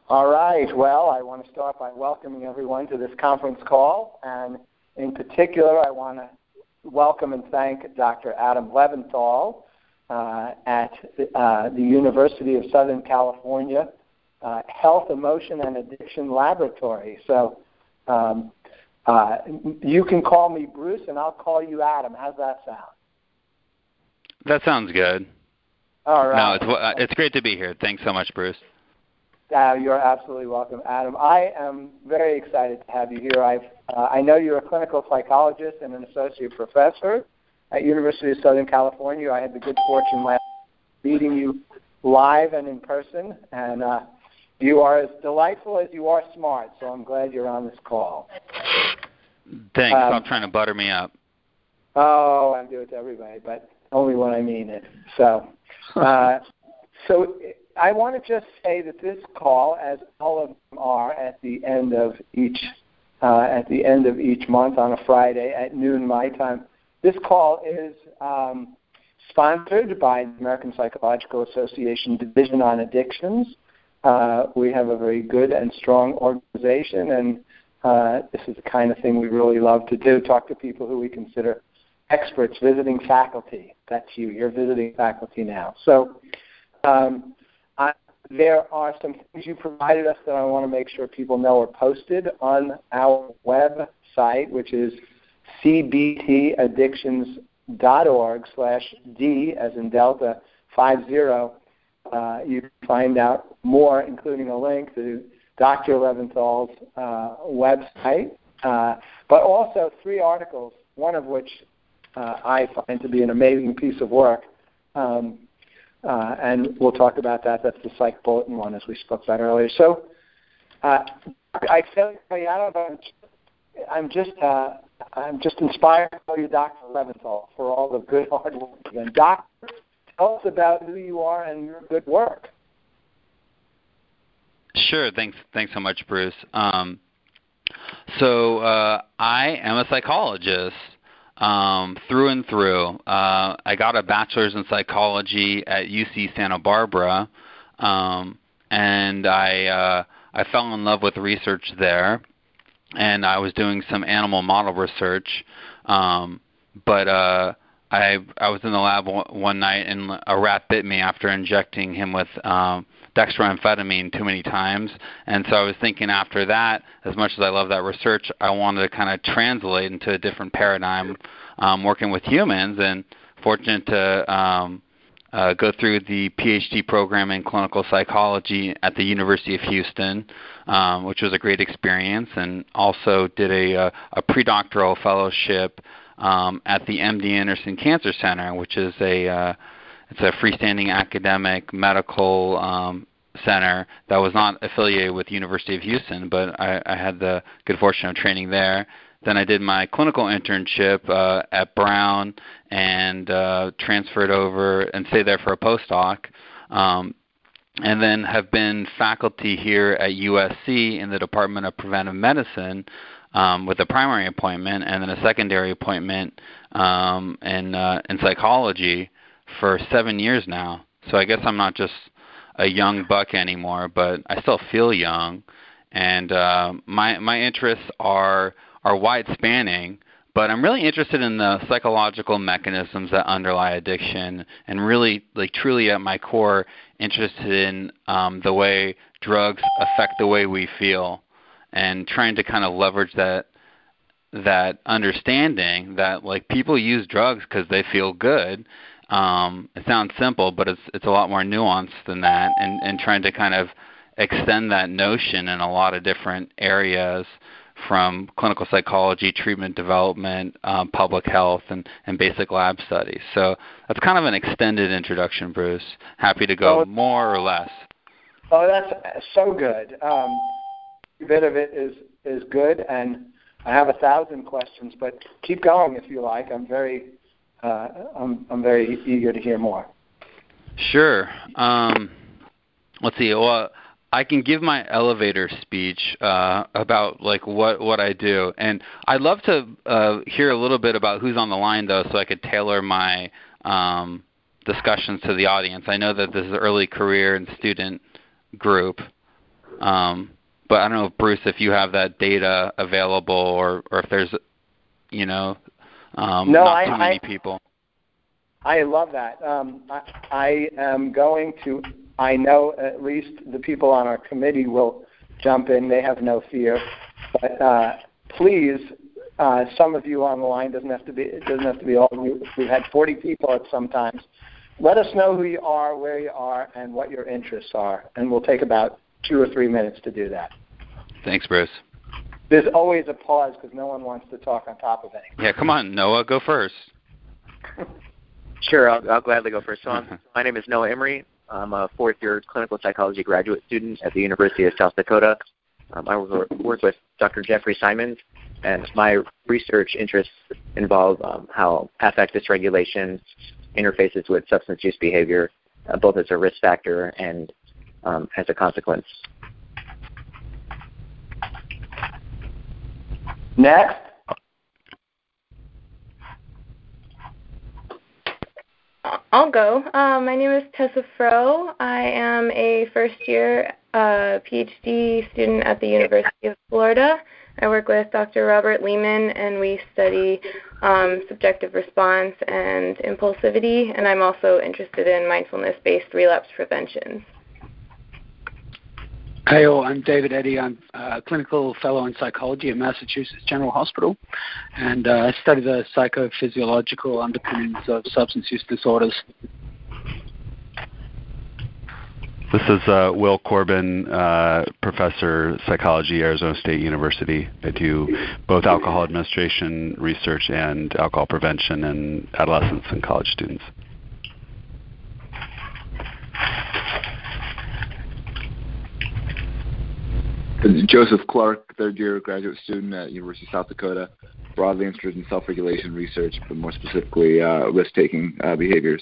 All right. Well, I want to start by welcoming everyone to this conference call. And in particular, I want to welcome and thank Dr. Adam Leventhal at the University of Southern California Health, Emotion, and Addiction Laboratory. So you can call me Bruce, and I'll call you Adam. How's that sound? That sounds good. All right. No, it's great to be here. Thanks so much, Bruce. You're absolutely welcome, Adam. I am very excited to have you here. I know you're a clinical psychologist and an associate professor at University of Southern California. I had the good fortune last meeting you live and in person, and you are as delightful as you are smart, so I'm glad you're on this call. Thanks. Stop trying to butter me up. Oh, I do it to everybody, but only when I mean it. So I want to just say that this call, as all of them are at the end of each month on a Friday at noon my time, this call is sponsored by the American Psychological Association Division on Addictions. We have a very good and strong organization, and this is the kind of thing we really love to do, talk to people who we consider experts, visiting faculty. That's you. You're visiting faculty now. So there are some things you provided us that I want to make sure people know are posted on our website, which is cbtaddictions.org/D as in Delta 50. You can find out more, including a link to Dr. Leventhal's website, but also 3 articles, one of which I find to be an amazing piece of work. And we'll talk about that. That's the Psych Bulletin one, as we spoke about earlier. So I tell you, I'm just inspired to call you Dr. Leventhal for all the good hard work. And Doctor, tell us about who you are and your good work. Sure. Thanks so much, Bruce. So I am a psychologist. Through and through. I got a bachelor's in psychology at UC Santa Barbara, and I fell in love with research there, and I was doing some animal model research, but I was in the lab one night, and a rat bit me after injecting him with dextroamphetamine too many times. And so I was thinking after that, as much as I love that research, I wanted to kind of translate into a different paradigm working with humans, and fortunate to go through the PhD program in clinical psychology at the University of Houston, which was a great experience, and also did a predoctoral fellowship at the MD Anderson Cancer Center, which is it's a freestanding academic medical center that was not affiliated with University of Houston, but I had the good fortune of training there. Then I did my clinical internship at Brown and transferred over and stayed there for a postdoc, and then have been faculty here at USC in the Department of Preventive Medicine with a primary appointment and then a secondary appointment in psychology for 7 years now. So I guess I'm not just a young buck anymore, but I still feel young. And my interests are wide spanning, but I'm really interested in the psychological mechanisms that underlie addiction, and really, like, truly at my core, interested in the way drugs affect the way we feel, and trying to kind of leverage that understanding that, like, people use drugs because they feel good. It sounds simple, but it's a lot more nuanced than that, and trying to kind of extend that notion in a lot of different areas, from clinical psychology, treatment development, public health, and basic lab studies. So that's kind of an extended introduction, Bruce. Happy to go more or less. Oh, that's so good. A bit of it is good, and I have 1,000 questions, but keep going if you like. I'm very eager to hear more. Sure. Let's see. Well, I can give my elevator speech about, like, what I do, and I'd love to hear a little bit about who's on the line, though, so I could tailor my discussions to the audience. I know that this is early career and student group. But I don't know, Bruce, if you have that data available, or if there's, not too many people. I love that. I am going to. I know at least the people on our committee will jump in. They have no fear. But please, some of you on the line doesn't have to be all of you. We've had 40 people at some times. Let us know who you are, where you are, and what your interests are, and we'll take about 2 or 3 minutes to do that. Thanks, Bruce. There's always a pause because no one wants to talk on top of anything. Yeah, come on, Noah, go first. Sure, I'll gladly go first. So my name is Noah Emery. I'm a fourth-year clinical psychology graduate student at the University of South Dakota. I work with Dr. Jeffrey Simons, and my research interests involve how affect dysregulation interfaces with substance use behavior, both as a risk factor and as a consequence. Next. I'll go. My name is Tessa Froh. I am a first-year PhD student at the University of Florida. I work with Dr. Robert Lehman, and we study subjective response and impulsivity, and I'm also interested in mindfulness-based relapse prevention. Hey all, I'm David Eddy. I'm a clinical fellow in psychology at Massachusetts General Hospital, and I study the psychophysiological underpinnings of substance use disorders. This is Will Corbin, professor of psychology, Arizona State University. I do both alcohol administration research and alcohol prevention in adolescents and college students. Joseph Clark, third-year graduate student at University of South Dakota, broadly interested in self-regulation research, but more specifically risk-taking behaviors.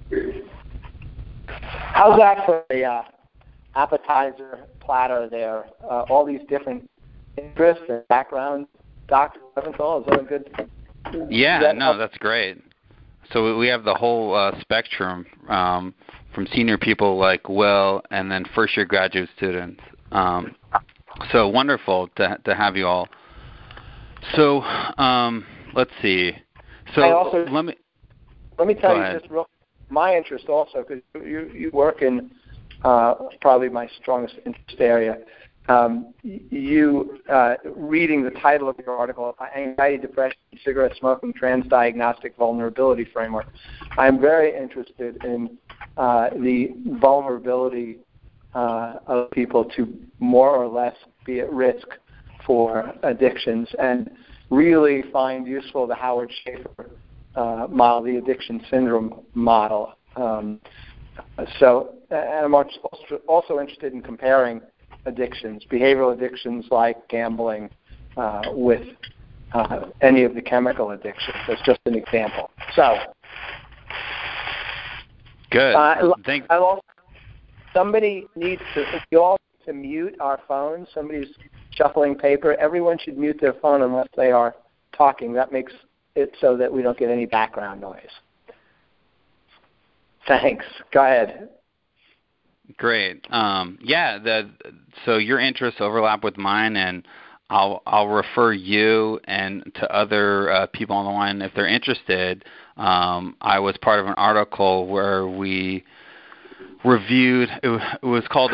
How's that for the appetizer platter there? All these different interests and backgrounds. Dr. Leventhal, is that a good? Yeah, no, that's great. So we have the whole spectrum from senior people like Will and then first-year graduate students. So wonderful to have you all. So let's see. So let me tell you just real. My interest also, because you work in probably my strongest interest area. You reading the title of your article, Anxiety, Depression, Cigarette Smoking, Transdiagnostic Vulnerability Framework. I'm very interested in the vulnerability of people to more or less be at risk for addictions, and really find useful the Howard Schaefer model, the addiction syndrome model. So I'm also interested in comparing addictions, behavioral addictions like gambling, with any of the chemical addictions. That's just an example. So good. Thanks. Somebody needs to. You all need to mute our phones. Somebody's shuffling paper. Everyone should mute their phone unless they are talking. That makes it so that we don't get any background noise. Thanks. Go ahead. Great. So your interests overlap with mine, and I'll refer you and to other people on the line if they're interested. I was part of an article where we reviewed. It was called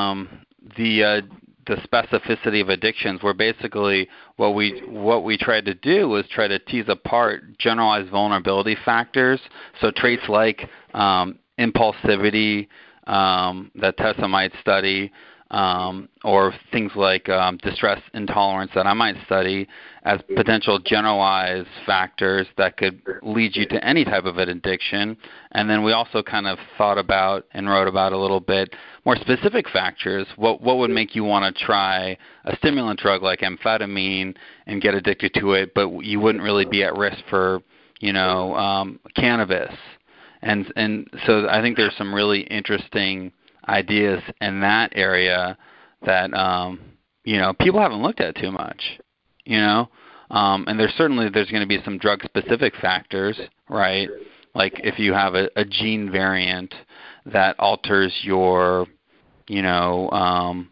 the specificity of addictions, where basically what we tried to do was try to tease apart generalized vulnerability factors, so traits like impulsivity that Tessa might study, or things like distress intolerance that I might study as potential generalized factors that could lead you to any type of an addiction. And then we also kind of thought about and wrote about a little bit more specific factors. What would make you want to try a stimulant drug like amphetamine and get addicted to it, but you wouldn't really be at risk for, cannabis. And so I think there's some really interesting ideas in that area that people haven't looked at too much, and there's going to be some drug specific factors, right? Like if you have a gene variant that alters your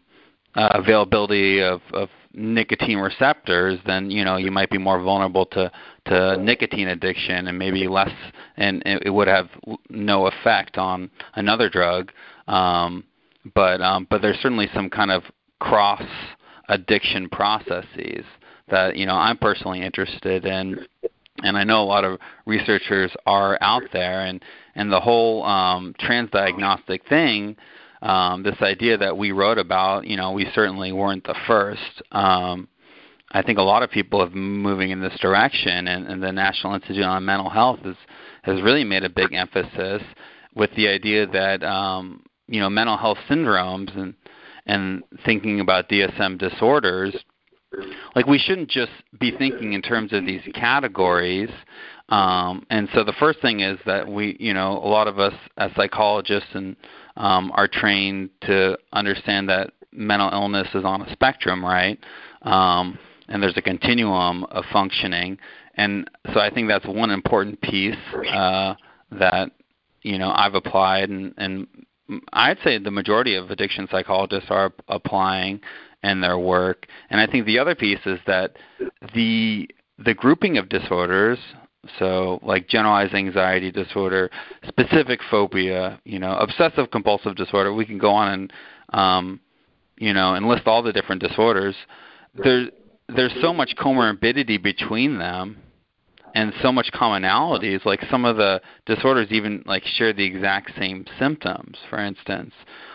availability of nicotine receptors, then you might be more vulnerable to nicotine addiction, and maybe less, and it would have no effect on another drug. But there's certainly some kind of cross addiction processes that I'm personally interested in, and I know a lot of researchers are out there, and the whole transdiagnostic thing. This idea that we wrote about, we certainly weren't the first. I think a lot of people have been moving in this direction, and the National Institute on Mental Health has really made a big emphasis with the idea that mental health syndromes and thinking about DSM disorders, like we shouldn't just be thinking in terms of these categories. And so the first thing is that a lot of us as psychologists and are trained to understand that mental illness is on a spectrum, right? And there's a continuum of functioning. And so I think that's one important piece that, I've applied, and I'd say the majority of addiction psychologists are applying in their work. And I think the other piece is that the grouping of disorders, so like generalized anxiety disorder, specific phobia, obsessive compulsive disorder, we can go on and, and list all the different disorders. There's so much comorbidity between them and so much commonalities. Like some of the disorders even like share the exact same symptoms, for instance.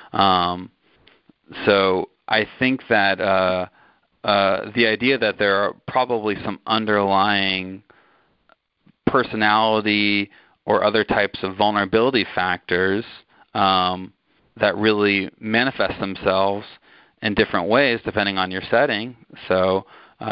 So I think that the idea that there are probably some underlying personality or other types of vulnerability factors that really manifest themselves in different ways depending on your setting. So,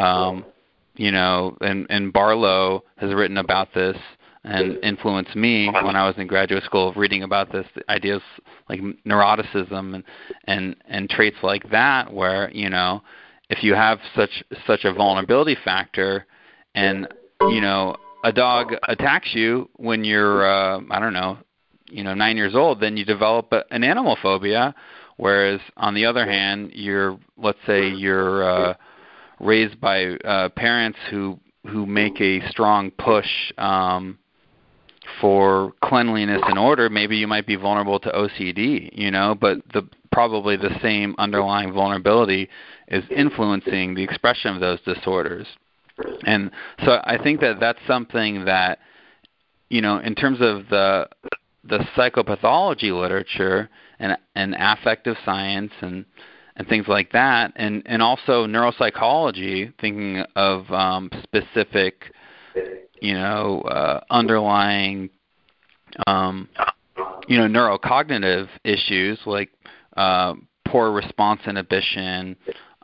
and Barlow has written about this and influenced me when I was in graduate school of reading about this, the ideas like neuroticism and traits like that, where, if you have such a vulnerability factor and, a dog attacks you when you're, 9 years old, then you develop an animal phobia. Whereas on the other hand, let's say you're raised by parents who make a strong push for cleanliness and order, maybe you might be vulnerable to OCD, but probably the same underlying vulnerability is influencing the expression of those disorders. And so I think that that's something that, in terms of the psychopathology literature and affective science and things like that, and also neuropsychology, thinking of specific, underlying, neurocognitive issues like poor response inhibition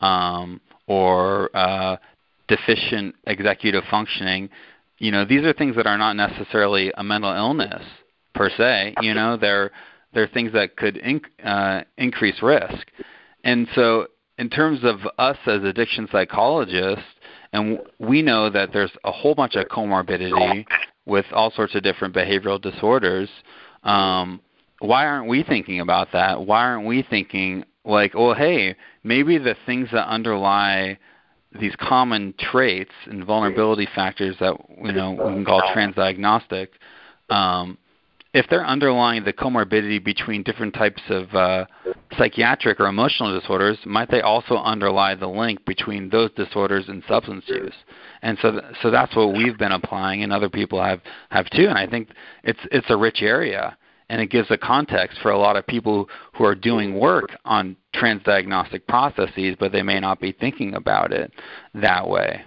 or deficient executive functioning. These are things that are not necessarily a mental illness per se. They're things that could increase risk. And so in terms of us as addiction psychologists, and we know that there's a whole bunch of comorbidity with all sorts of different behavioral disorders, why aren't we thinking about that? Why aren't we thinking like, well, hey, maybe the things that underlie these common traits and vulnerability factors that we can call transdiagnostic, if they're underlying the comorbidity between different types of psychiatric or emotional disorders, might they also underlie the link between those disorders and substance use? And so that's what we've been applying, and other people have too. And I think it's a rich area, and it gives a context for a lot of people who are doing work on transdiagnostic processes, but they may not be thinking about it that way.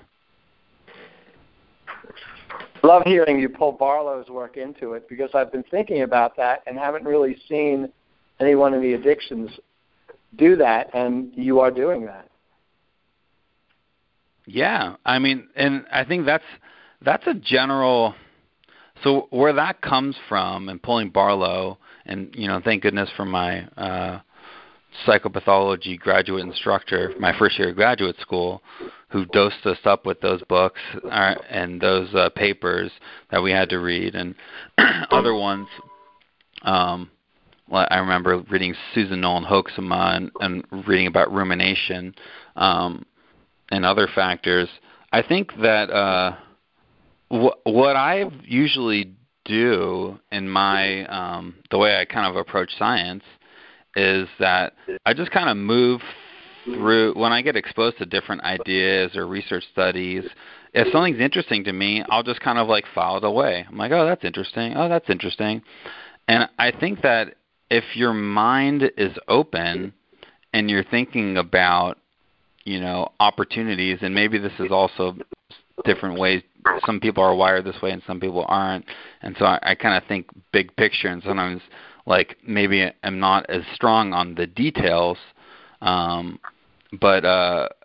Love hearing you pull Barlow's work into it, because I've been thinking about that and haven't really seen any one of the addictions do that, and you are doing that. Yeah, I mean, and I think that's a general. So where that comes from, and pulling Barlow, and thank goodness for my psychopathology graduate instructor, my first year of graduate school, who dosed us up with those books and those papers that we had to read, and other ones I remember reading Susan Nolan Hoeksema and reading about rumination and other factors. I think that what I usually do in my the way I kind of approach science is that I just kind of move through when I get exposed to different ideas or research studies. If something's interesting to me, I'll just kind of like file it away. I'm like, oh, that's interesting. Oh, that's interesting. And I think that if your mind is open and you're thinking about, opportunities, and maybe this is also different ways. Some people are wired this way and some people aren't. And so I kind of think big picture, and sometimes like maybe I'm not as strong on the details, but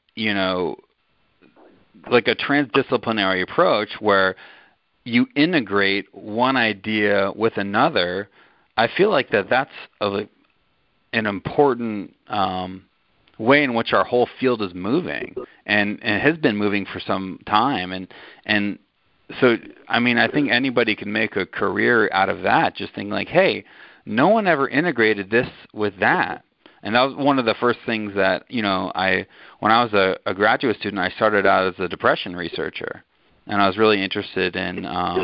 like a transdisciplinary approach where you integrate one idea with another, I feel like that's an important way in which our whole field is moving, and has been moving for some time. And so, I mean, I think anybody can make a career out of that, just thinking like, hey, no one ever integrated this with that. And that was one of the first things that, when I was a graduate student, I started out as a depression researcher. And I was really interested in,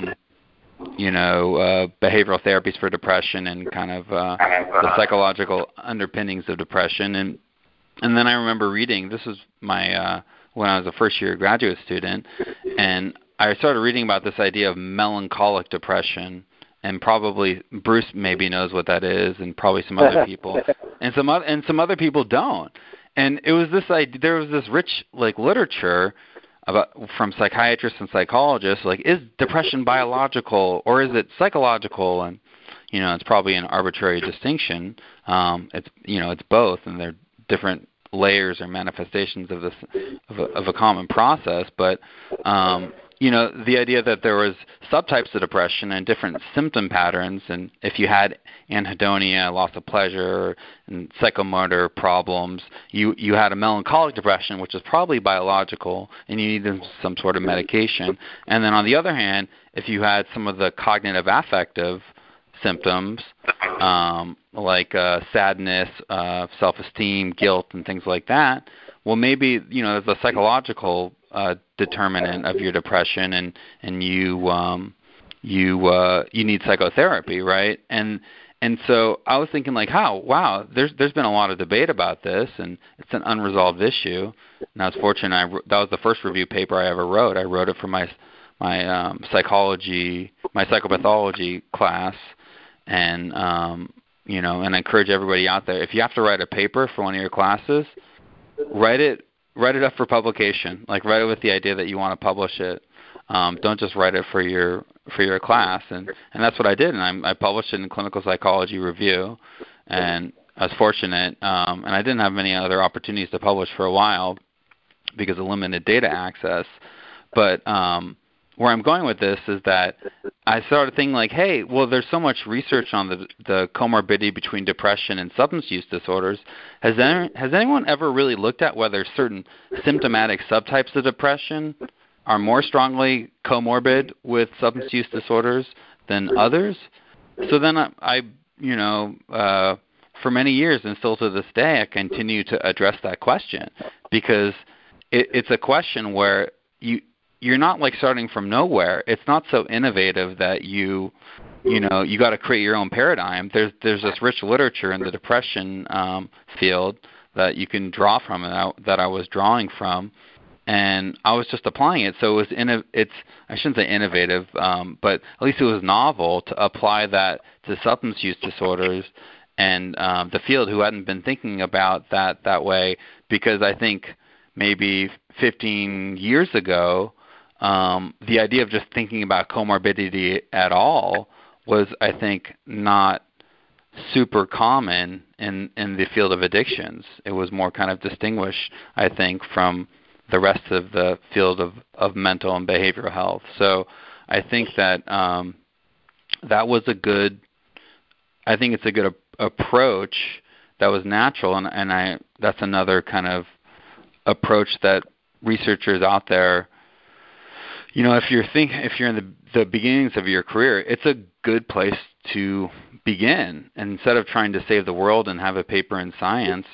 behavioral therapies for depression and kind of the psychological underpinnings of depression. And then I remember reading, this was my when I was a first-year graduate student, and I started reading about this idea of melancholic depression. And probably Bruce maybe knows what that is, and probably some other people, and some other people don't. And it was this idea. There was this rich literature from psychiatrists and psychologists, like, is depression biological or is it psychological? And it's probably an arbitrary distinction. It's both, and they're different layers or manifestations of this of a common process. But the idea that there was subtypes of depression and different symptom patterns, and if you had anhedonia, loss of pleasure, and psychomotor problems, you had a melancholic depression, which is probably biological, and you needed some sort of medication. And then on the other hand, if you had some of the cognitive affective symptoms, like sadness, self-esteem, guilt, and things like that, well, maybe there's a psychological determinant of your depression, and you need psychotherapy, right? And so I was thinking like, wow, there's been a lot of debate about this, and it's an unresolved issue. And I was fortunate. That was the first review paper I ever wrote. I wrote it for my psychopathology class, and and I encourage everybody out there, if you have to write a paper for one of your classes, write it up for publication. Like, write it with the idea that you want to publish it. Don't just write it for your class. And that's what I did. And I published it in Clinical Psychology Review. And I was fortunate. And I didn't have many other opportunities to publish for a while because of limited data access. But where I'm going with this is that I started thinking like, hey, well, there's so much research on the comorbidity between depression and substance use disorders. Has anyone ever really looked at whether certain symptomatic subtypes of depression are more strongly comorbid with substance use disorders than others? So then I for many years and still to this day, I continue to address that question, because it's a question where you're not like starting from nowhere. It's not so innovative that you got to create your own paradigm. There's this rich literature in the depression field that you can draw from, and that I was drawing from, and I was just applying it. So I shouldn't say innovative, but at least it was novel to apply that to substance use disorders and the field who hadn't been thinking about that way, because I think maybe 15 years ago, the idea of just thinking about comorbidity at all was, I think, not super common in the field of addictions. It was more kind of distinguished, I think, from the rest of the field of mental and behavioral health. So I think that that was a good approach that was natural, and that's another kind of approach that researchers out there, if you're in the beginnings of your career, it's a good place to begin. And instead of trying to save the world and have a paper in Science,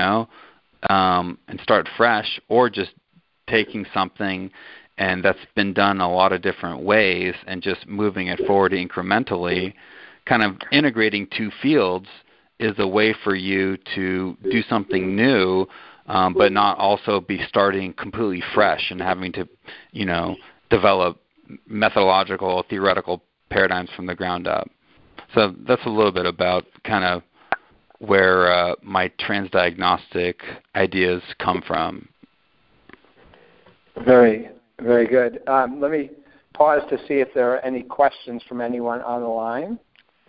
and start fresh, or just taking something and that's been done a lot of different ways and just moving it forward incrementally, kind of integrating two fields is a way for you to do something new, but not also be starting completely fresh and having to, develop methodological, theoretical paradigms from the ground up. So that's a little bit about kind of where my transdiagnostic ideas come from. Very, very good. Let me pause to see if there are any questions from anyone on the line.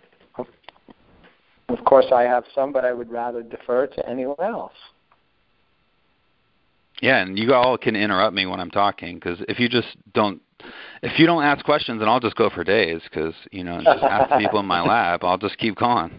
Of course, I have some, but I would rather defer to anyone else. Yeah, and you all can interrupt me when I'm talking, because if you don't ask questions, then I'll just go for days, because just ask the people in my lab. I'll just keep going.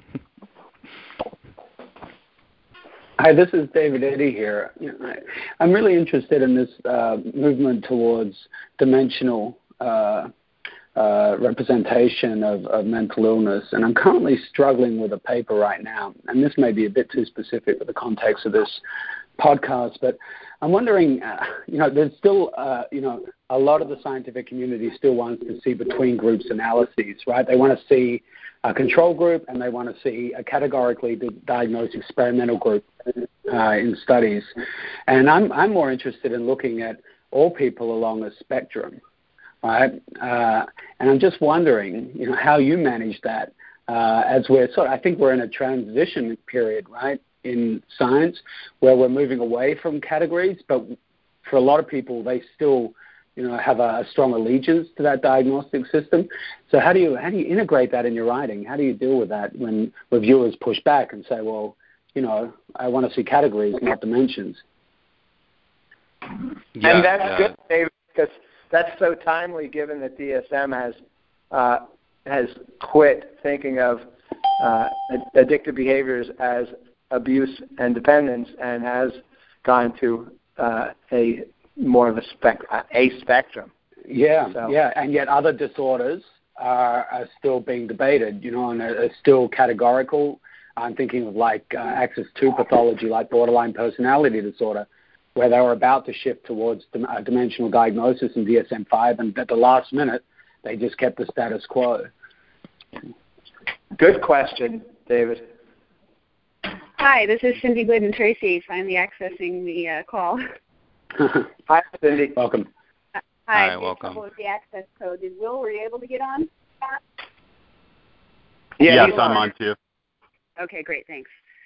Hi, this is David Eddy here. I'm really interested in this movement towards dimensional representation of mental illness, and I'm currently struggling with a paper right now, and this may be a bit too specific for the context of this podcast, but I'm wondering, there's still, a lot of the scientific community still wants to see between groups analyses, right? They want to see a control group and they want to see a categorically diagnosed experimental group in studies. And I'm more interested in looking at all people along a spectrum, right? And I'm just wondering, how you manage that as I think we're in a transition period, right, in science, where we're moving away from categories, but for a lot of people, they still, have a strong allegiance to that diagnostic system. So how do you integrate that in your writing? How do you deal with that when reviewers push back and say, well, I want to see categories, not dimensions? Yeah, and that's good, David, because that's so timely, given that DSM has quit thinking of addictive behaviors as abuse and dependence, and has gone to a more of a spectrum. Yeah, so. Yeah, and yet other disorders are still being debated, and are still categorical. I'm thinking of Axis 2 pathology, like borderline personality disorder, where they were about to shift towards dimensional diagnosis in DSM-5, and at the last minute, they just kept the status quo. Good question, David. Hi, this is Cindy Glidden Tracy, finally accessing the call. Hi, Cindy. Welcome. Hi, welcome. With the access code. Were you able to get on? Yes, I'm on too. Okay, great, thanks.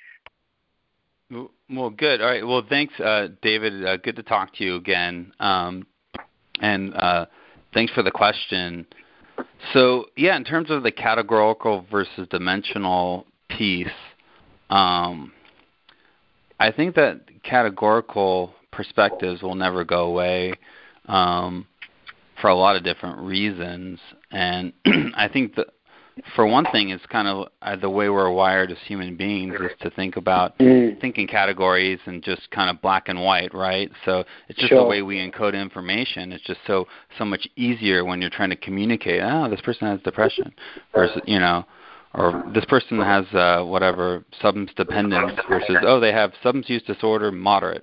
Well, good. All right. Well, thanks, David. Good to talk to you again. And thanks for the question. So, in terms of the categorical versus dimensional piece, I think that categorical perspectives will never go away for a lot of different reasons. And I think that, for one thing, it's kind of the way we're wired as human beings is to think about thinking categories and just kind of black and white, right? So it's just the way we encode information. It's just so much easier when you're trying to communicate, this person has depression versus, or this person has whatever, substance dependence versus, they have substance use disorder, moderate,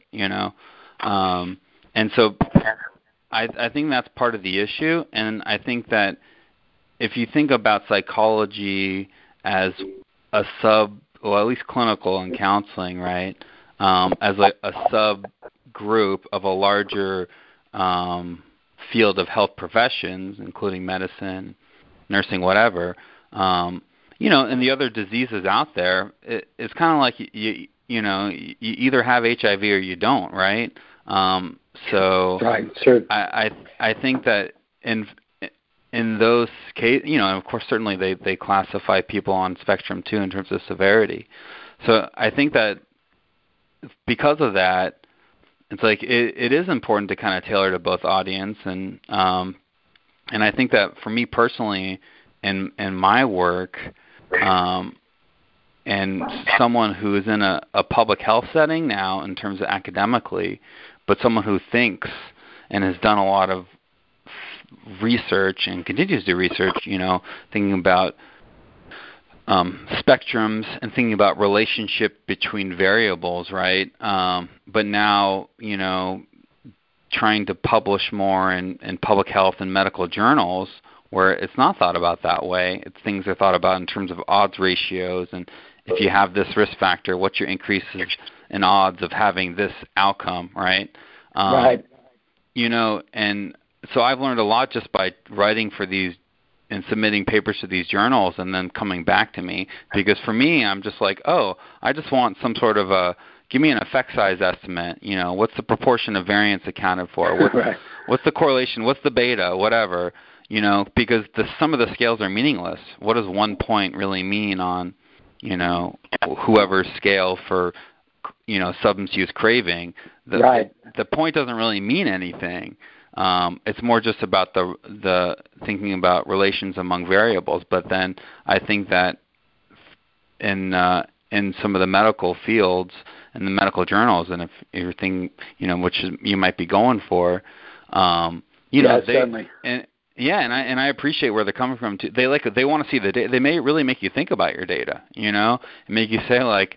And so I think that's part of the issue, and I think that if you think about psychology as a at least clinical and counseling, right, as a subgroup of a larger field of health professions, including medicine, nursing, whatever, and the other diseases out there, it's kind of like you either have HIV or you don't, right? So right, sure. I think that in those cases, and of course, certainly they classify people on spectrum too in terms of severity. So I think that because of that, it's like it is important to kind of tailor to both audience, and I think that for me personally, in my work, and someone who is in a public health setting now in terms of academically, but someone who thinks and has done a lot of research and continues to do research, thinking about spectrums and thinking about relationship between variables, right? But now, trying to publish more in public health and medical journals where it's not thought about that way. Things are thought about in terms of odds ratios, and if you have this risk factor, what's your increases in odds of having this outcome, right? Right. And so I've learned a lot just by writing for these and submitting papers to these journals and then coming back to me. Because for me, I'm just like, I just want some sort of give me an effect size estimate. What's the proportion of variance accounted for? What's the correlation? What's the beta? Whatever. Because some of the scales are meaningless. What does 1 point really mean on, whoever's scale for, substance use craving? The point doesn't really mean anything. It's more just about the thinking about relations among variables. But then I think that in some of the medical fields and the medical journals, and if you're thinking, which you might be going for, certainly. And I appreciate where they're coming from too. They want to see the data. They may really make you think about your data, and make you say what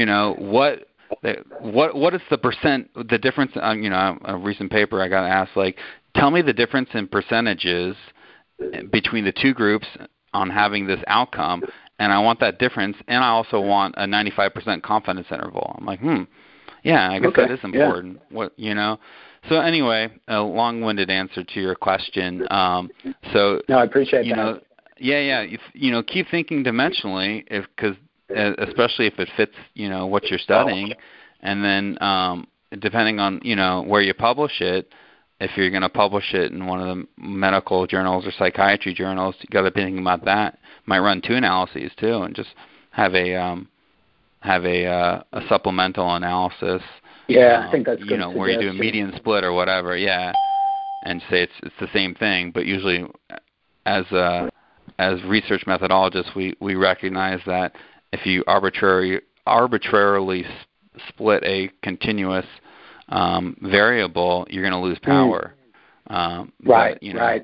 is the percent, the difference on, a recent paper I got asked, tell me the difference in percentages between the two groups on having this outcome, and I want that difference, and I also want a 95% confidence interval. I'm like, yeah, I guess that is important. Yeah. So anyway, a long-winded answer to your question. No, I appreciate that. Yeah. Keep thinking dimensionally, because especially if it fits, what you're studying, and then depending on, where you publish it. If you're going to publish it in one of the medical journals or psychiatry journals, you got to be thinking about that. Might run two analyses too, and just have a supplemental analysis. Yeah, I think that's good. Where you do a median split or whatever. Yeah, and say it's the same thing, but usually, as research methodologists, we recognize that if you arbitrarily split a continuous variable, you're going to lose power. Right.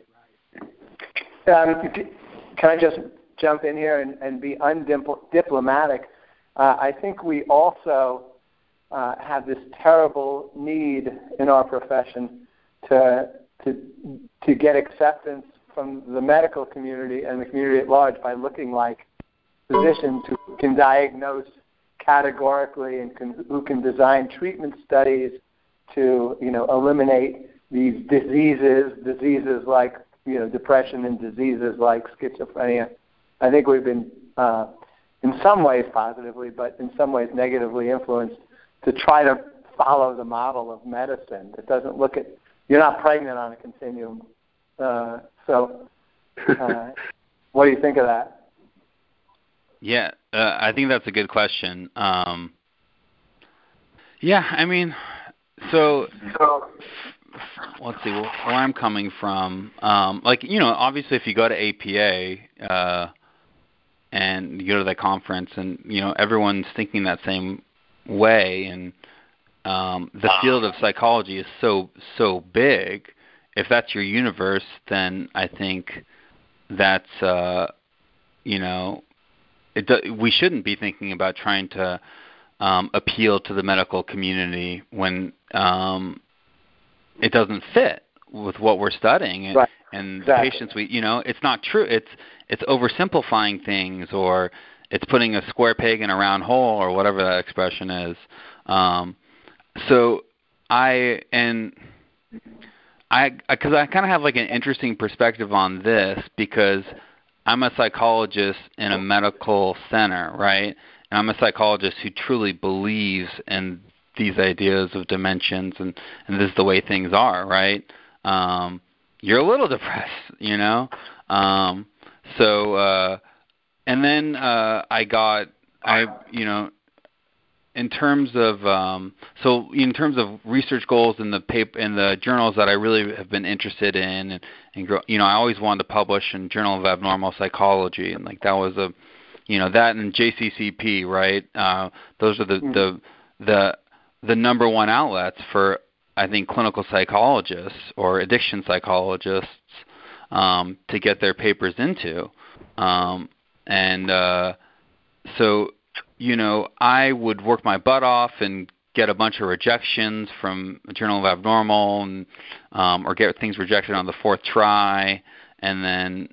Can I just jump in here and be undiplomatic? I think we also have this terrible need in our profession to get acceptance from the medical community and the community at large by looking like physicians who can diagnose categorically and who can design treatment studies to eliminate these diseases like depression and diseases like schizophrenia. I think we've been in some ways positively, but in some ways negatively influenced to try to follow the model of medicine that doesn't look at you're not pregnant on a continuum. So what do you think of that? Yeah, I think that's a good question. So let's see where I'm coming from. Obviously, if you go to APA and you go to that conference, and everyone's thinking that same way, and the field of psychology is so big. If that's your universe, then I think that's we shouldn't be thinking about trying to appeal to the medical community when it doesn't fit with what we're studying and, right. and exactly. the patients it's not true. It's oversimplifying things, or it's putting a square peg in a round hole, or whatever that expression is. So I kind of have an interesting perspective on this, because I'm a psychologist in a medical center, right? And I'm a psychologist who truly believes in these ideas of dimensions, and this is the way things are, right? You're a little depressed, and then in terms of research goals in the journals that I really have been interested in, and I always wanted to publish in Journal of Abnormal Psychology, and that was that and JCCP, right? Those are the number one outlets for, I think, clinical psychologists or addiction psychologists to get their papers into, I would work my butt off and get a bunch of rejections from Journal of Abnormal, and or get things rejected on the fourth try, and then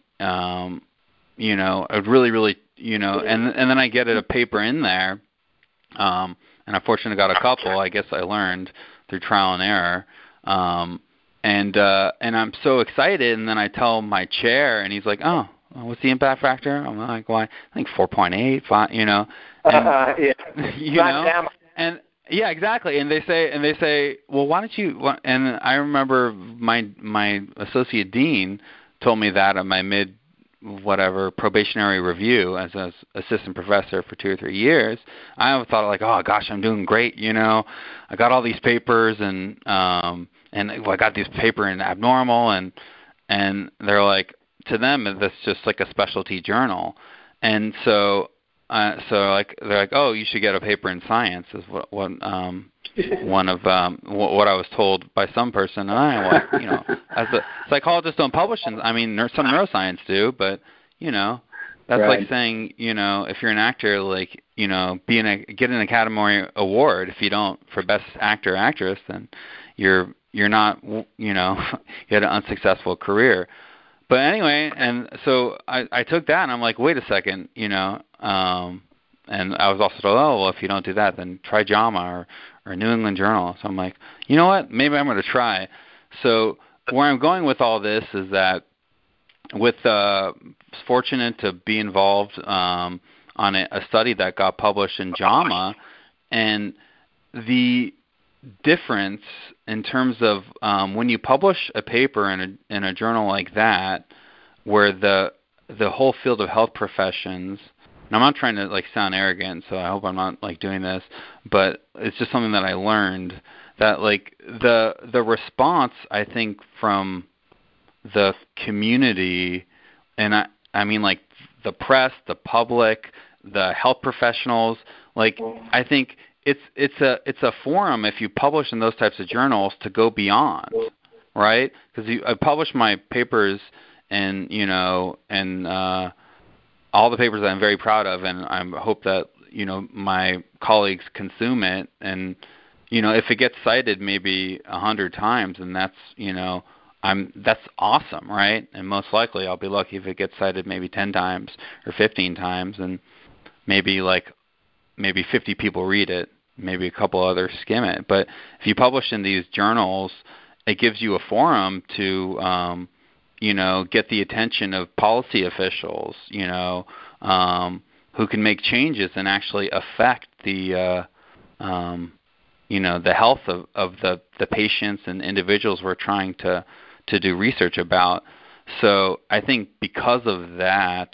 I'd really and then I get a paper in there, and I fortunately got a couple. I guess I learned through trial and error, and I'm so excited, and then I tell my chair, and he's like, "Oh, what's the impact factor?" I'm like, "Why? I think 4.8, 5, and yeah, exactly. And they say, well, why don't you? And I remember my associate dean told me that at my probationary review as an assistant professor for 2 or 3 years. I thought like, oh gosh, I'm doing great. I got all these papers, and I got this paper in Abnormal, and they're like, to them that's just like a specialty journal, and so they're like, oh, you should get a paper in Science, is what one of what I was told by some person. And as a psychologist, don't publish in. I mean, some neuroscience do, but that's right. Like saying, if you're an actor, like get an Academy Award. If you don't for Best Actor or Actress, then you're not you had an unsuccessful career. But anyway, and so I took that, and I'm like, wait a second, and I was also told, oh, well, if you don't do that, then try JAMA or New England Journal. So I'm like, you know what, maybe I'm going to try. So where I'm going with all this is that fortunate to be involved on a study that got published in JAMA, and the difference in terms of when you publish a paper in a journal like that, where the whole field of health professions, and I'm not trying to like sound arrogant, so I hope I'm not like doing this, but it's just something that I learned, that like the response, I think, from the community, and I mean like the press, the public, the health professionals, like I think it's a forum, if you publish in those types of journals, to go beyond, right? Because I publish my papers and all the papers that I'm very proud of, and I hope that my colleagues consume it, and if it gets cited maybe 100 times, and that's that's awesome, right? And most likely I'll be lucky if it gets cited maybe 10 times or 15 times, and maybe 50 people read it, maybe a couple others skim it. But if you publish in these journals, it gives you a forum to, get the attention of policy officials, who can make changes and actually affect the, the health of the patients and individuals we're trying to do research about. So I think because of that,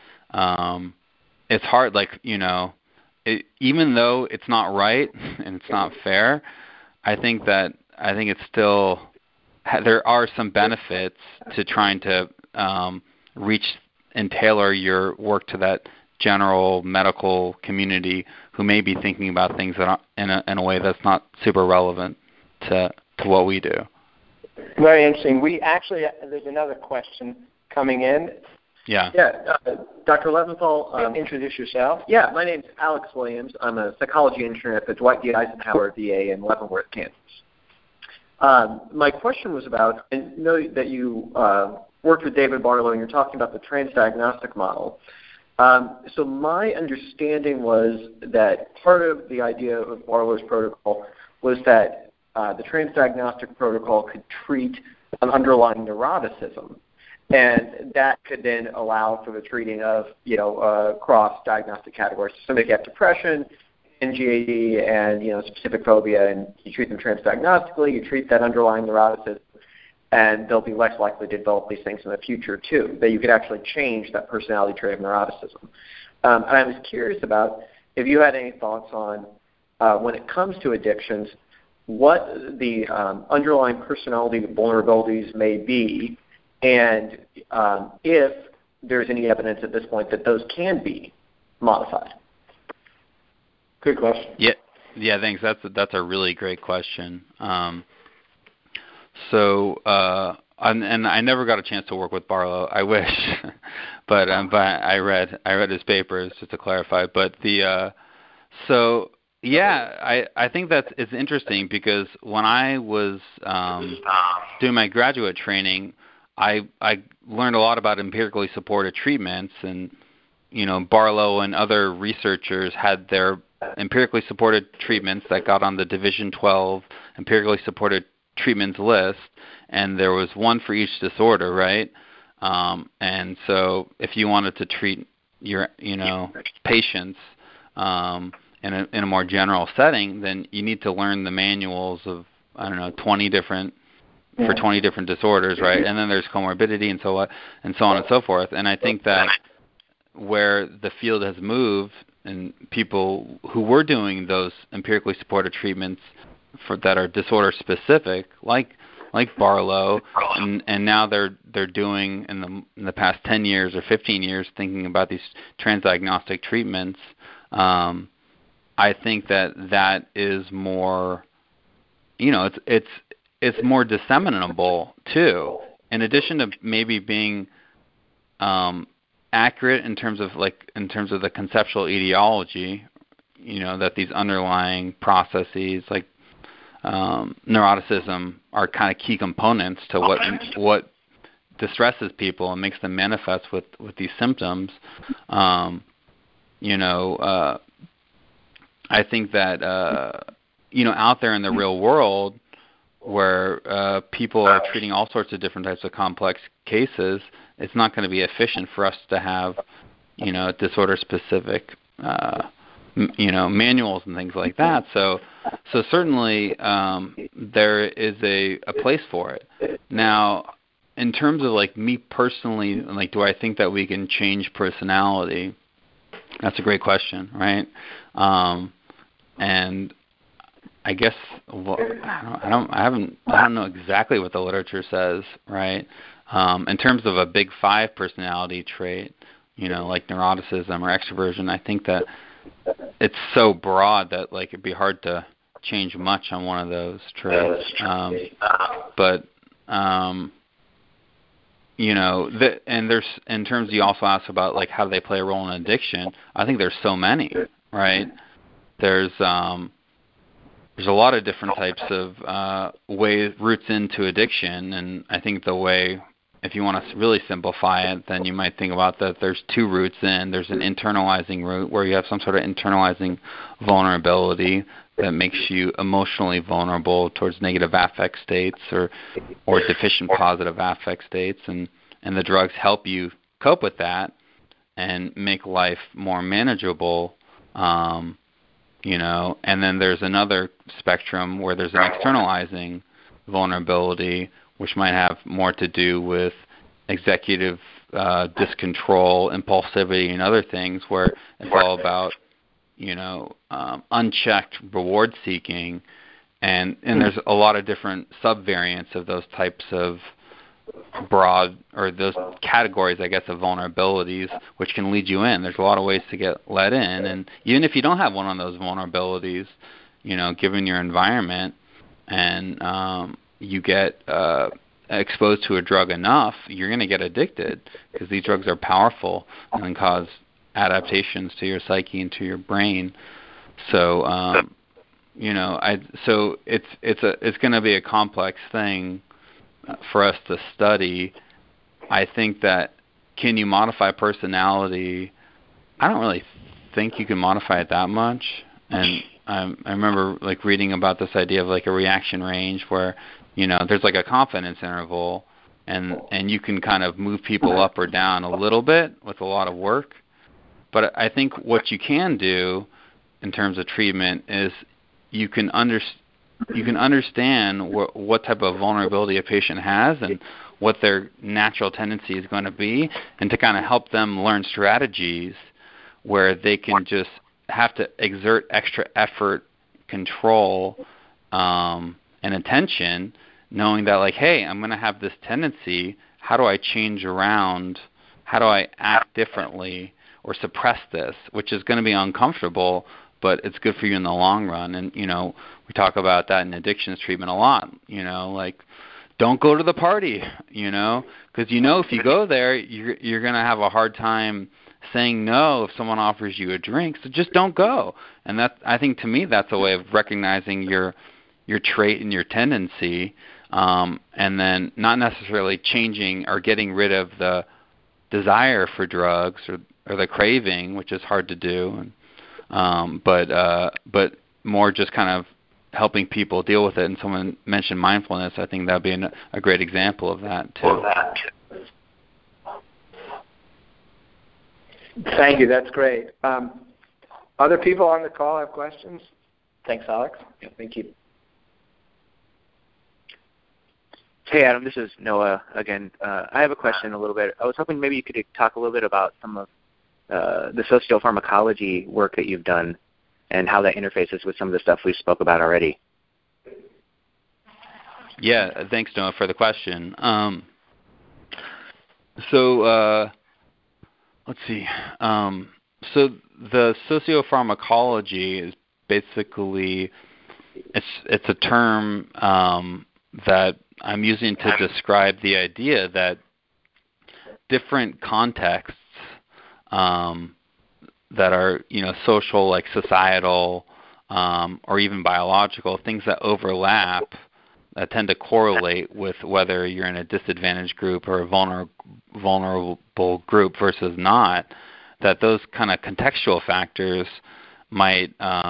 it's hard, even though it's not right and it's not fair, I think it's still, there are some benefits to trying to reach and tailor your work to that general medical community who may be thinking about things that are in a way that's not super relevant to what we do. Very interesting. There's another question coming in. Yeah. Dr. Leventhal, introduce yourself. Yeah, my name's Alex Williams. I'm a psychology intern at the Dwight D. Eisenhower VA in Leavenworth, Kansas. My question was about, I know that you worked with David Barlow, and you're talking about the transdiagnostic model. So my understanding was that part of the idea of Barlow's protocol was that the transdiagnostic protocol could treat an underlying neuroticism, and that could then allow for the treating of, cross-diagnostic categories. So somebody get depression, NGAD, and, specific phobia, and you treat them transdiagnostically, you treat that underlying neuroticism, and they'll be less likely to develop these things in the future, too, that you could actually change that personality trait of neuroticism. And I was curious about if you had any thoughts on, when it comes to addictions, what the underlying personality vulnerabilities may be, and if there's any evidence at this point that those can be modified. Good question. Yeah, thanks. That's a really great question. So and I never got a chance to work with Barlow. I wish, but I read his papers just to clarify. But so yeah, I think it's interesting because when I was doing my graduate training, I learned a lot about empirically supported treatments, and Barlow and other researchers had their empirically supported treatments that got on the Division 12 empirically supported treatments list, and there was one for each disorder, right? And so if you wanted to treat your patients in a more general setting, then you need to learn the manuals of 20 different disorders, right? And then there's comorbidity and so on and so forth. And I think that where the field has moved, and people who were doing those empirically supported treatments that are disorder specific, like Barlow, and now they're doing in the past 10 years or 15 years thinking about these transdiagnostic treatments. I think that is more, it's more disseminable too. In addition to maybe being accurate in terms of the conceptual etiology, that these underlying processes like neuroticism are kind of key components to what distresses people and makes them manifest with these symptoms. I think that out there in the real world, where people are treating all sorts of different types of complex cases, it's not going to be efficient for us to have, disorder-specific, manuals and things like that. So certainly there is a place for it. Now, in terms of me personally, do I think that we can change personality? That's a great question, right? And I guess I don't know exactly what the literature says, right? In terms of a big 5 personality trait, like neuroticism or extroversion, I think that it's so broad that it'd be hard to change much on one of those traits. But and there's, in terms you also asked about how do they play a role in addiction. I think there's so many, right? There's a lot of different types of routes into addiction, and I think the way, if you want to really simplify it, then you might think about that there's 2 routes in. There's an internalizing route where you have some sort of internalizing vulnerability that makes you emotionally vulnerable towards negative affect states or deficient positive affect states, and the drugs help you cope with that and make life more manageable. And then there's another spectrum where there's an externalizing vulnerability, which might have more to do with executive discontrol, impulsivity, and other things, where it's all about unchecked reward seeking, and there's a lot of different subvariants of those types of broad, or those categories, I guess, of vulnerabilities, which can lead you in. There's a lot of ways to get let in, and even if you don't have one of those vulnerabilities, given your environment, and you get exposed to a drug enough, you're going to get addicted, because these drugs are powerful and can cause adaptations to your psyche and to your brain. So so it's going to be a complex thing for us to study. I think that, can you modify personality? I don't really think you can modify it that much. And I remember reading about this idea of a reaction range where there's a confidence interval, and you can kind of move people up or down a little bit with a lot of work. But I think what you can do in terms of treatment is you can understand what type of vulnerability a patient has and what their natural tendency is going to be, and to kind of help them learn strategies where they can just have to exert extra effort, control, and attention, knowing that hey, I'm going to have this tendency. How do I change around? How do I act differently or suppress this, which is going to be uncomfortable, but it's good for you in the long run. And we talk about that in addictions treatment a lot. don't go to the party, because if you go there, you're going to have a hard time saying no if someone offers you a drink. So just don't go. And I think to me that's a way of recognizing your trait and your tendency, and then not necessarily changing or getting rid of the desire for drugs or the craving, which is hard to do, but more just kind of helping people deal with it. And someone mentioned mindfulness. I think that would be a great example of that too. Thank you. That's great. Other people on the call have questions? Thanks, Alex. Yeah, thank you. Hey, Adam, this is Noah again. I have a question a little bit. I was hoping maybe you could talk a little bit about some of the sociopharmacology work that you've done and how that interfaces with some of the stuff we spoke about already. Yeah, thanks, Noah, for the question. Let's see. So the sociopharmacology is basically it's a term that I'm using to describe the idea that different contexts that are social, like societal, or even biological, things that overlap that tend to correlate with whether you're in a disadvantaged group or a vulnerable group versus not, that those kind of contextual factors might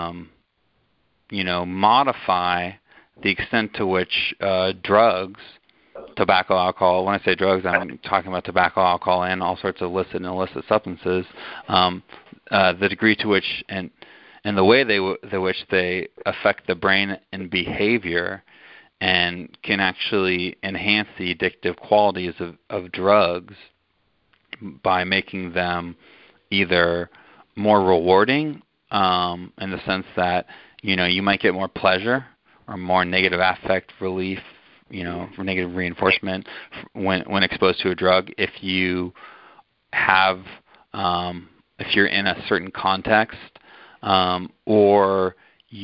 modify the extent to which drugs, tobacco, alcohol — when I say drugs, I'm talking about tobacco, alcohol, and all sorts of licit and illicit substances — the degree to which and the way which they affect the brain and behavior, and can actually enhance the addictive qualities of drugs by making them either more rewarding, in the sense that you might get more pleasure or more negative affect relief, for negative reinforcement when exposed to a drug if you have if you're in a certain context, or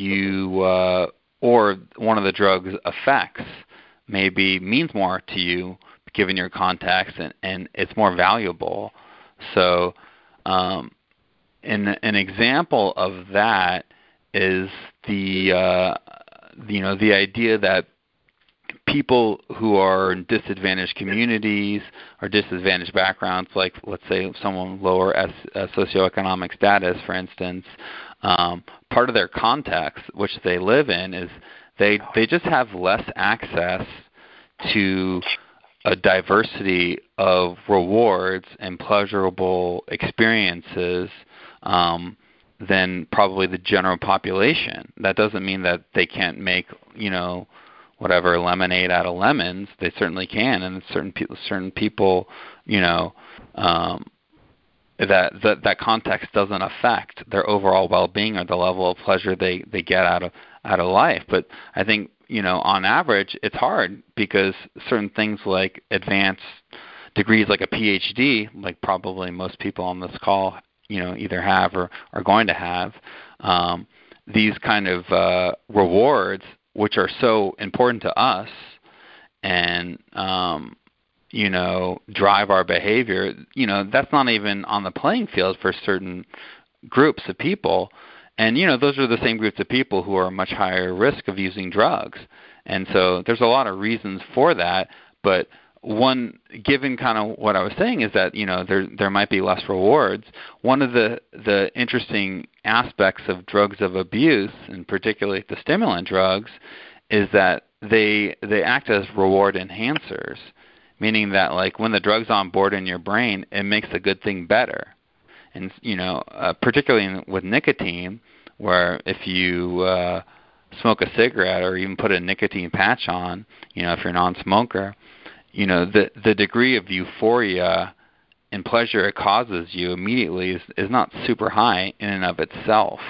one of the drug's effects maybe means more to you given your context, and it's more valuable. So an example of that is the idea that people who are in disadvantaged communities or disadvantaged backgrounds, like let's say someone lower socioeconomic status, for instance, part of their context which they live in is they just have less access to a diversity of rewards and pleasurable experiences than probably the general population. That doesn't mean that they can't make whatever lemonade out of lemons. They certainly can, and certain people, that context doesn't affect their overall well-being or the level of pleasure they get out of life. But I think on average it's hard because certain things like advanced degrees, like a PhD, like probably most people on this call either have or are going to have, these kind of rewards, which are so important to us and drive our behavior, that's not even on the playing field for certain groups of people. And those are the same groups of people who are much higher risk of using drugs. And so there's a lot of reasons for that, but one, given kind of what I was saying, is that there might be less rewards. One of the interesting aspects of drugs of abuse, and particularly the stimulant drugs, is that they act as reward enhancers, meaning that like when the drug's on board in your brain, it makes a good thing better. And particularly with nicotine, where if you smoke a cigarette or even put a nicotine patch on, if you're a non-smoker, the degree of euphoria and pleasure it causes you immediately is not super high in and of itself.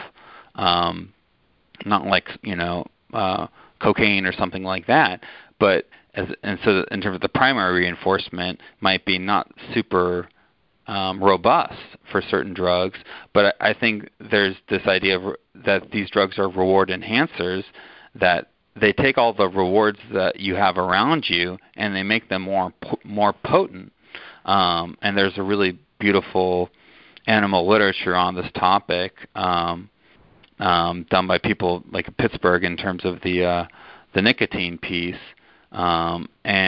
Not like cocaine or something like that, but so in terms of the primary reinforcement might be not super robust for certain drugs. But I think there's this idea that these drugs are reward enhancers, that they take all the rewards that you have around you and they make them more potent. And there's a really beautiful animal literature on this topic done by people like Pittsburgh in terms of the nicotine piece. So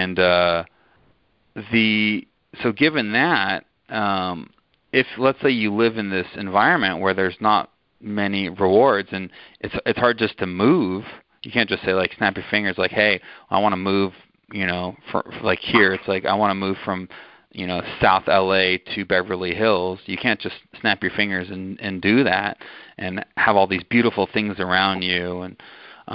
given that, if let's say you live in this environment where there's not many rewards and it's hard just to move, you can't just say like snap your fingers like, hey, I want to move, for like here it's like I want to move from South LA to Beverly Hills. You can't just snap your fingers and do that and have all these beautiful things around you and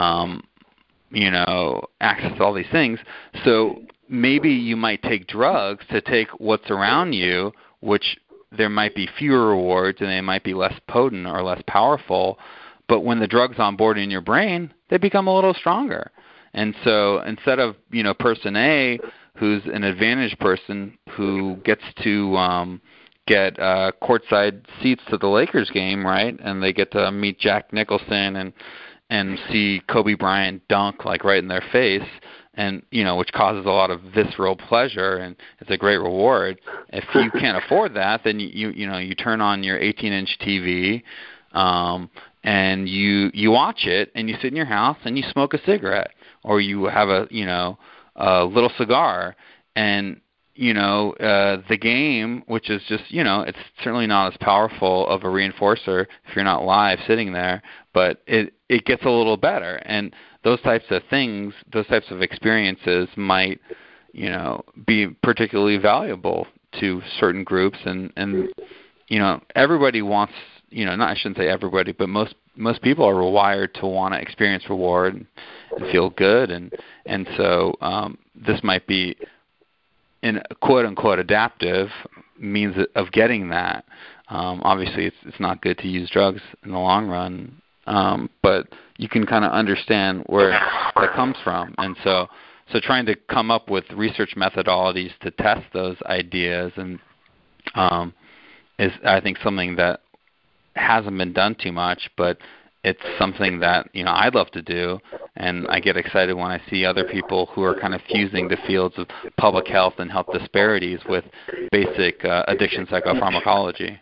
access to all these things. So maybe you might take drugs to take what's around you, which there might be fewer rewards and they might be less potent or less powerful. But when the drug's on board in your brain, they become a little stronger. And so instead of, person A, who's an advantaged person who gets to get courtside seats to the Lakers game, right? And they get to meet Jack Nicholson and see Kobe Bryant dunk like right in their face, and which causes a lot of visceral pleasure and it's a great reward. If you can't afford that, then you turn on your 18-inch TV and you watch it and you sit in your house and you smoke a cigarette or you have a little cigar and the game, which is just it's certainly not as powerful of a reinforcer if you're not live sitting there, but it gets a little better. And those types of things, those types of experiences might be particularly valuable to certain groups and everybody wants I shouldn't say everybody, but most people are wired to want to experience reward and feel good, and so this might be in quote unquote adaptive means of getting that. Obviously, it's not good to use drugs in the long run, but you can kind of understand where that comes from, and so trying to come up with research methodologies to test those ideas and is I think something that hasn't been done too much, but it's something that I'd love to do, and I get excited when I see other people who are kind of fusing the fields of public health and health disparities with basic addiction psychopharmacology.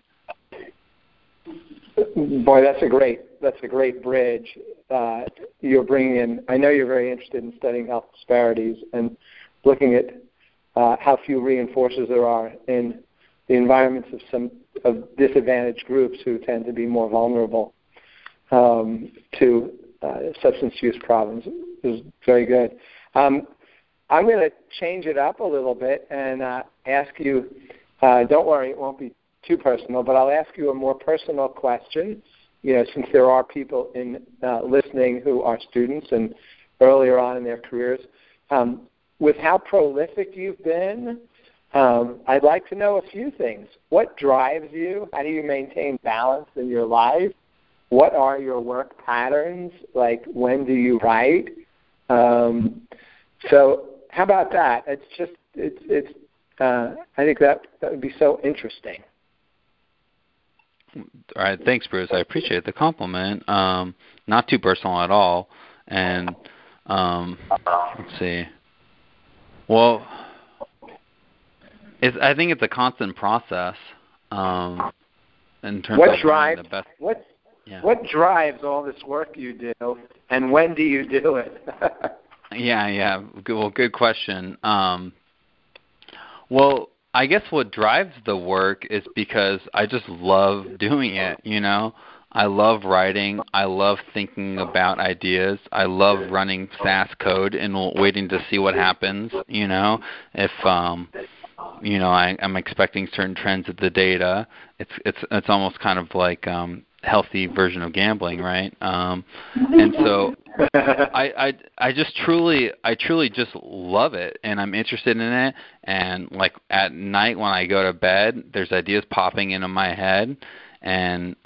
Boy, that's a great bridge you're bringing in. I know you're very interested in studying health disparities and looking at how few reinforcers there are in the environments of disadvantaged groups who tend to be more vulnerable to substance use problems. It was very good. I'm going to change it up a little bit and ask you, don't worry, it won't be too personal, but I'll ask you a more personal question, since there are people listening who are students and earlier on in their careers. With how prolific you've been, I'd like to know a few things. What drives you? How do you maintain balance in your life? What are your work patterns? Like, when do you write? So how about that? I think that would be so interesting. All right, thanks, Bruce. I appreciate the compliment. Not too personal at all. And let's see. Well, I think it's a constant process in terms of finding the best. What drives all this work you do, and when do you do it? Yeah. Good question. Well, I guess what drives the work is because I just love doing it, I love writing. I love thinking about ideas. I love running SAS code and waiting to see what happens, if I'm expecting certain trends of the data. It's almost kind of like healthy version of gambling, right? And so I truly just love it, and I'm interested in it. And like at night when I go to bed, there's ideas popping into my head, and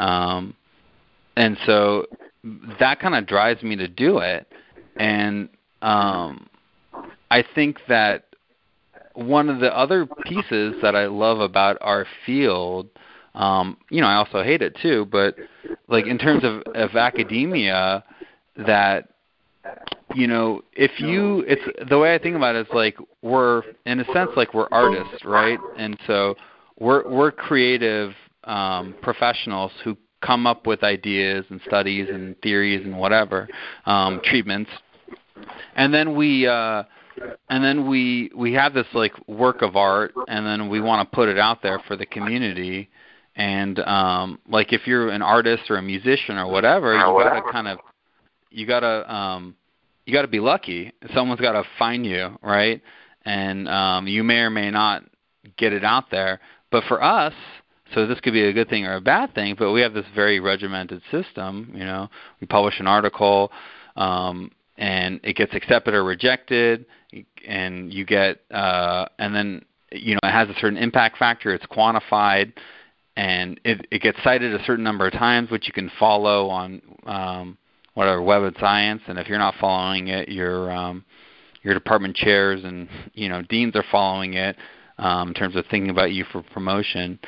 so that kind of drives me to do it. And I think that one of the other pieces that I love about our field, I also hate it too, but like in terms of academia, that it's the way I think about it is like we're in a sense like we're artists, right? And so we're creative professionals who come up with ideas and studies and theories and whatever treatments, and then we have this like work of art, and then we want to put it out there for the community. And like if you're an artist or a musician or whatever, you gotta be lucky. Someone's got to find you, right? And you may or may not get it out there. But for us, so this could be a good thing or a bad thing, but we have this very regimented system. We publish an article, and it gets accepted or rejected, and you get, and then it has a certain impact factor. It's quantified, and it gets cited a certain number of times, which you can follow on whatever Web of Science. And if you're not following it, your department chairs and deans are following it in terms of thinking about you for promotion.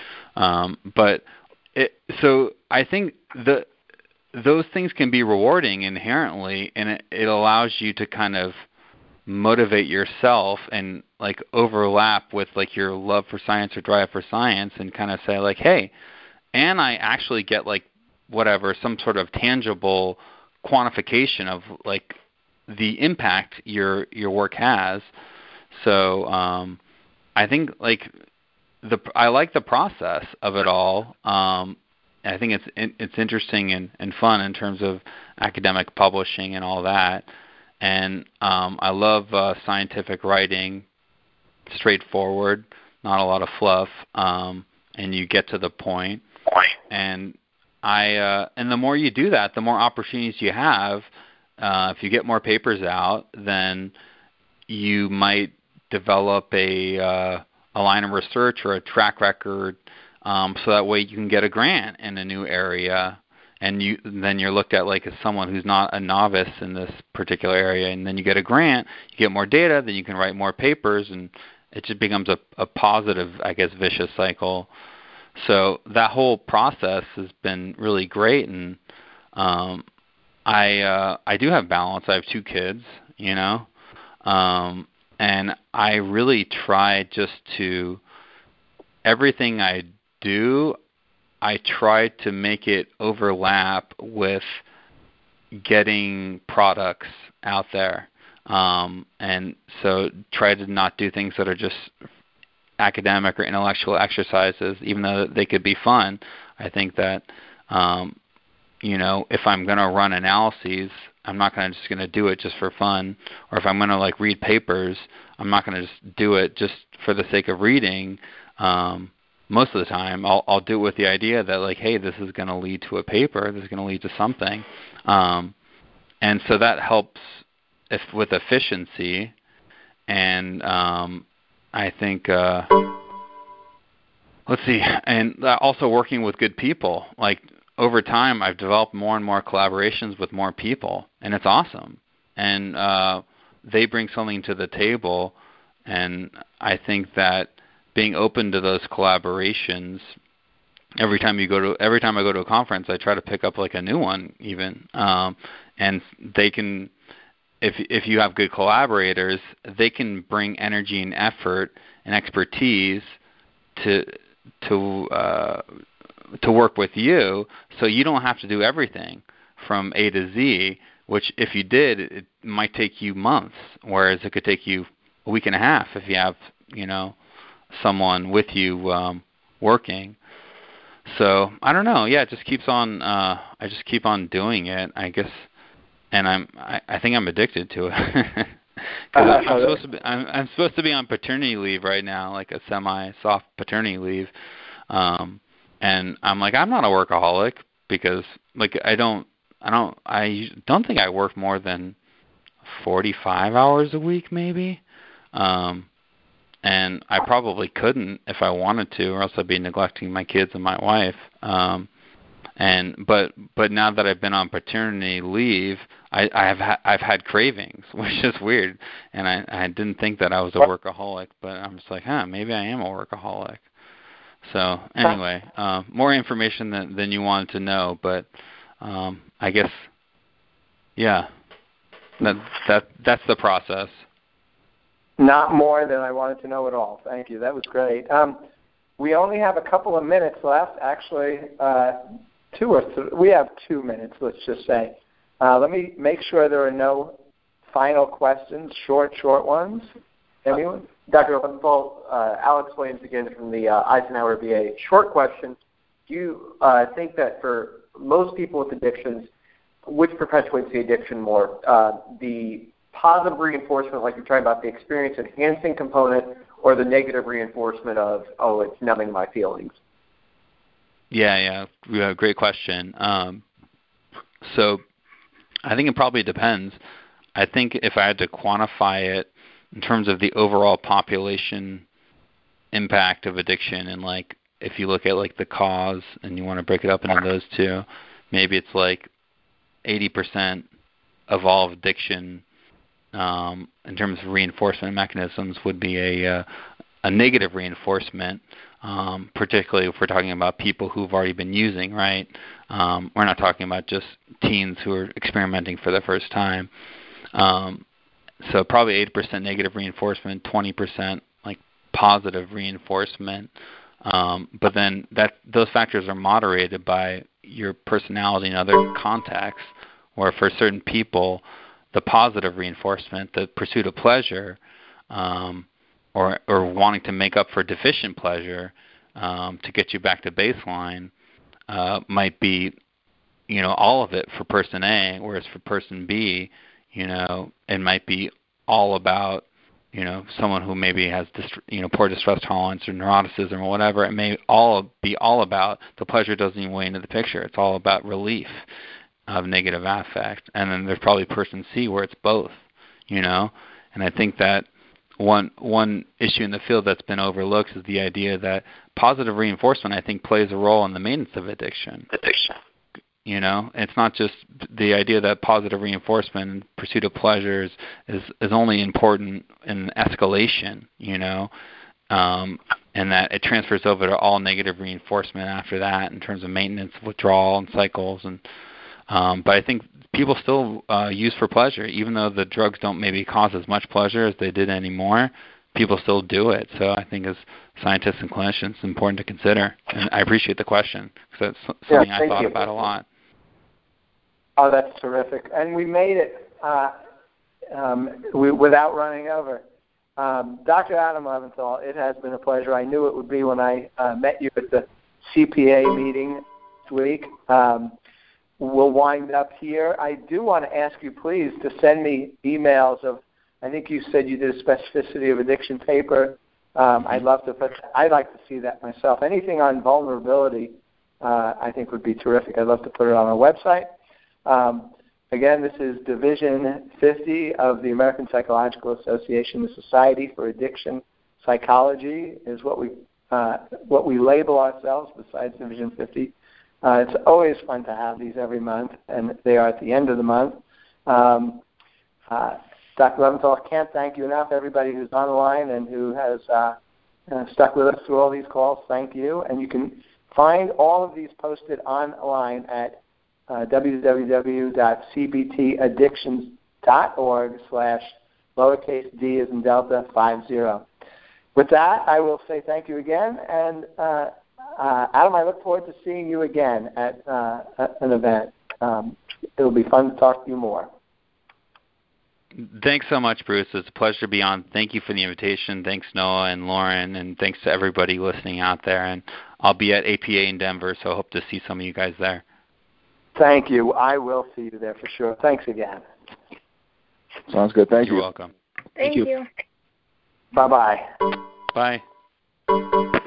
So I think those things can be rewarding inherently, and it allows you to kind of motivate yourself and like overlap with like your love for science or drive for science, and kind of say like, hey, and I actually get like whatever, some sort of tangible quantification of like the impact your work has. So I think like I like the process of it all. I think it's interesting and fun in terms of academic publishing and all that. And I love scientific writing, straightforward, not a lot of fluff, and you get to the point. And and the more you do that, the more opportunities you have. If you get more papers out, then you might develop a line of research or a track record, so that way you can get a grant in a new area, and then you're looked at like as someone who's not a novice in this particular area, and then you get a grant, you get more data, then you can write more papers, and it just becomes a positive, I guess, vicious cycle. So that whole process has been really great, and I do have balance. I have 2 kids, and I really try just to, everything I do, I try to make it overlap with getting products out there. And so try to not do things that are just academic or intellectual exercises, even though they could be fun. I think that, if I'm going to run analyses, I'm not just going to do it just for fun. Or if I'm going to like read papers, I'm not going to just do it just for the sake of reading. Most of the time, I'll do it with the idea that like, hey, this is going to lead to a paper. This is going to lead to something. And so that helps with efficiency. And I think, let's see, and also working with good people. Like over time, I've developed more and more collaborations with more people, and it's awesome. And they bring something to the table, and I think that being open to those collaborations, every time I go to a conference, I try to pick up like a new one even, and they can, if you have good collaborators, they can bring energy and effort and expertise to work with you, so you don't have to do everything from A to Z, which if you did, it might take you months, whereas it could take you a week and a half if you have, someone with you working. So I don't know. Yeah, it just keeps on. I just keep on doing it, I guess, and I think I'm addicted to it. Because I'm supposed to be on paternity leave right now, like a semi-soft paternity leave, and I'm like, I'm not a workaholic because like I don't think I work more than 45 hours a week maybe. And I probably couldn't if I wanted to, or else I'd be neglecting my kids and my wife. But now that I've been on paternity leave, I've had cravings, which is weird, and I didn't think that I was a workaholic, but I'm just like, maybe I am a workaholic. So anyway, more information than you wanted to know, but I guess, yeah. That's the process. Not more than I wanted to know at all. Thank you. That was great. We only have a couple of minutes left. Actually, we have 2 minutes, let's just say. Let me make sure there are no final questions, short ones. Anyone? Dr. Leventhal, Alex Williams again from the Eisenhower VA. Short question. Do you think that for most people with addictions, which perpetuates the addiction more? The positive reinforcement, like you're talking about, the experience enhancing component, or the negative reinforcement of, oh, it's numbing my feelings? Yeah, great question. So I think it probably depends. I think if I had to quantify it in terms of the overall population impact of addiction, and like if you look at like the cause and you want to break it up into those two, maybe it's like 80% of all addiction in terms of reinforcement mechanisms would be a negative reinforcement, particularly if we're talking about people who've already been using, right? We're not talking about just teens who are experimenting for the first time. So probably 80% negative reinforcement, 20% like positive reinforcement. But then those factors are moderated by your personality and other contexts, where for certain people, the positive reinforcement, the pursuit of pleasure, or wanting to make up for deficient pleasure to get you back to baseline, might be, all of it for person A, whereas for person B, it might be all about, someone who maybe has poor distress tolerance or neuroticism or whatever. It may be all about the pleasure doesn't even weigh into the picture. It's all about relief of negative affect. And then there's probably person C where it's both, And I think that one issue in the field that's been overlooked is the idea that positive reinforcement, I think, plays a role in the maintenance of addiction. It's not just the idea that positive reinforcement and pursuit of pleasure is only important in escalation, and that it transfers over to all negative reinforcement after that in terms of maintenance, withdrawal, and cycles. And but I think people still use for pleasure, even though the drugs don't maybe cause as much pleasure as they did anymore. People still do it. So I think as scientists and clinicians, it's important to consider. And I appreciate the question because that's something I thought about a lot. Oh, that's terrific. And we made it without running over. Dr. Adam Leventhal, it has been a pleasure. I knew it would be when I met you at the CPA meeting this week. We'll wind up here. I do want to ask you, please, to send me emails of, I think you said you did a specificity of addiction paper. I'd like to see that myself. Anything on vulnerability, I think would be terrific. I'd love to put it on our website. Again, this is Division 50 of the American Psychological Association. The Society for Addiction Psychology is what we label ourselves besides Division 50. It's always fun to have these every month, and they are at the end of the month. Dr. Leventhal, I can't thank you enough. Everybody who's on the line and who has stuck with us through all these calls, thank you. And you can find all of these posted online at www.cbtaddictions.org/d as in Delta 50. With that, I will say thank you again. And Adam, I look forward to seeing you again at an event. It'll be fun to talk to you more. Thanks so much, Bruce. It's a pleasure to be on. Thank you for the invitation. Thanks, Noah and Lauren, and thanks to everybody listening out there. And I'll be at APA in Denver, so I hope to see some of you guys there. Thank you. I will see you there for sure. Thanks again. Sounds good. Thank you. You're welcome. Thank you. Bye-bye. Bye.